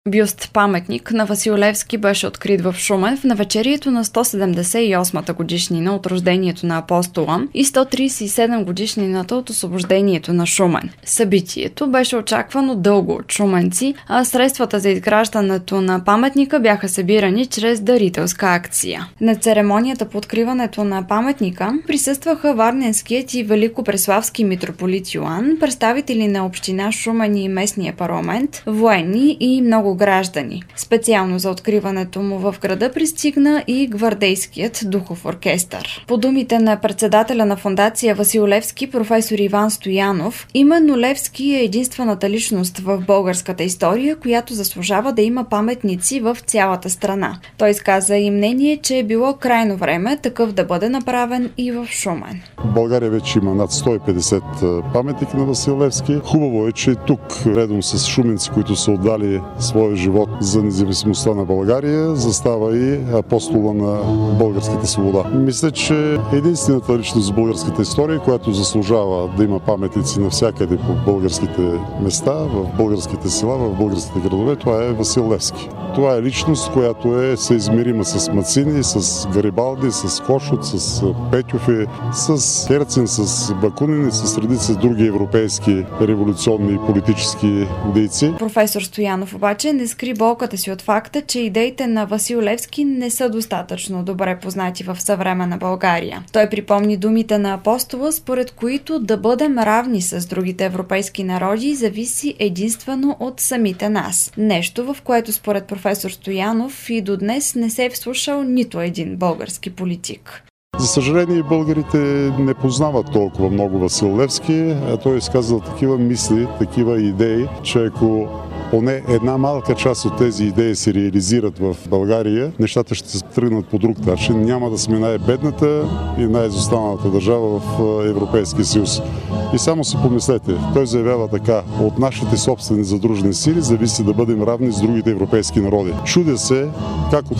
Бюст-паметник на Васил Левски беше открит в Шумен в навечерието на 178-та годишнина от рождението на апостола и 137 годишнината от освобождението на Шумен. Събитието беше очаквано дълго от шуменци, а средствата за изграждането на паметника бяха събирани чрез дарителска акция. На церемонията по откриването на паметника присъстваха варненският и великопреславски митрополит Йоан, представители на община Шумен и местния парламент, военни и много граждани. Специално за откриването му в града пристигна и гвардейският духов оркестър. По думите на председателя на фондация Васил Левски, професор Иван Стоянов, именно Левски е единствената личност в българската история, която заслужава да има паметници в цялата страна. Той изказа и мнение, че е било крайно време такъв да бъде направен и в Шумен. В България вече има над 150 паметника на Васил Левски. Хубаво е, че тук, редом с шуменци, които са отдали своя живот за независимостта на България, застава и апостола на българската свобода. Мисля, че единствената личност в българската история, която заслужава да има паметници навсякъде по българските места, в българските села, в българските градове, това е Васил Левски. Това е личност, която е съизмерима с Мацини, с Гарибалди, с Кошут, с Петьофи, с Херцен, с Бакунин и с редица други европейски революционни и политически дейци. Професор Стоянов обаче не скри болката си от факта, че идеите на Васил Левски не са достатъчно добре познати в съвременна България. Той припомни думите на апостола, според които да бъдем равни с другите европейски народи зависи единствено от самите нас. Нещо, в което според професор Стоянов и до днес не се е вслушал нито един български политик. За съжаление, българите не познават толкова много Васил Левски, а той изказал такива мисли, такива идеи, че ако поне една малка част от тези идеи се реализират в България, нещата ще се тръгнат по друг начин. Няма да сме най-бедната и най-изостаналата държава в Европейския съюз. И само си помислете, той заявява така: от нашите собствени задружени сили зависи да бъдем равни с другите европейски народи. Чудя се как от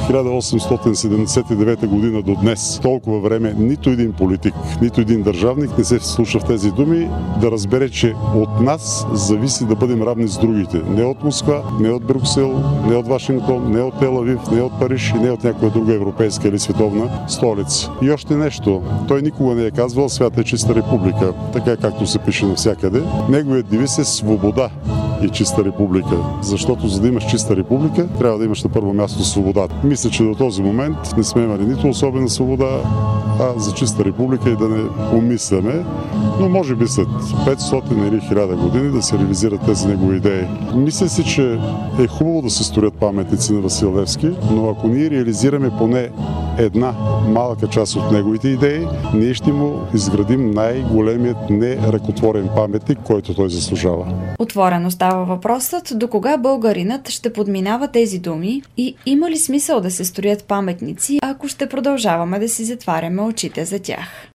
1879 година до днес, толкова време, нито един политик, нито един държавник не се вслуша в тези думи, да разбере, че от нас зависи да бъдем равни с другите. Не от Москва, не от Брюксел, не от Вашингтон, не от Тел Авив, не от Париж и не от някоя друга европейска или световна столица. И още нещо. Той никога не е казвал свята е чиста република, така както се пише навсякъде. Неговият девиз е свобода и чиста република. Защото за да имаш чиста република, трябва да имаш на първо място свобода. Мисля, че до този момент не сме имали нито особена свобода, а за чиста република и да не помисляме, но може би след 500 или 1000 години да се реализират тези негови идеи. Мисля си, че е хубаво да се строят паметници на Васил Левски, но ако ние реализираме поне една малка част от неговите идеи, ние ще му изградим най-големият неръкотворен паметник, който той заслужава. Отворено става въпросът до кога българинът ще подминава тези думи и има ли смисъл да се строят паметници, ако ще продължаваме да си затваряме очите за тях.